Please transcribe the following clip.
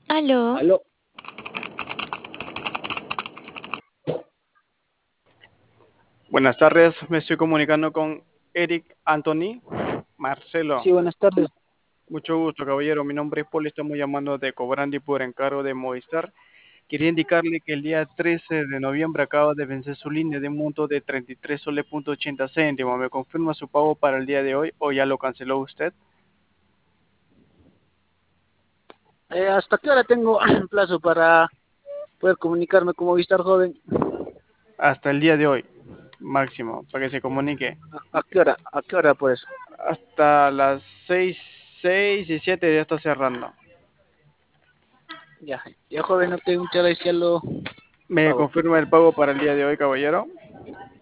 Aló, Aló, Buenas tardes, me estoy comunicando con Eric Anthony Marcelo. sí, buenas tardes. Mucho gusto, caballero. Mi nombre es Poli, estamos llamando de Cobrandi por encargo de Movistar. Quería indicarle que el día 13 de noviembre acaba de vencer su línea de un monto de 33 soles punto 80 céntimos. ¿Me confirma su pago para el día de hoy o ya lo canceló usted? ¿Hasta qué hora tengo plazo para poder comunicarme con Movistar Joven? Hasta el día de hoy, máximo, para que se comunique. ¿A qué hora? ¿A qué hora pues? Hasta las 6 y 7 ya está cerrando. Ya, ya joven, no tengo muchas gracias, ya lo ¿Me pago. confirma el pago para el día de hoy, caballero?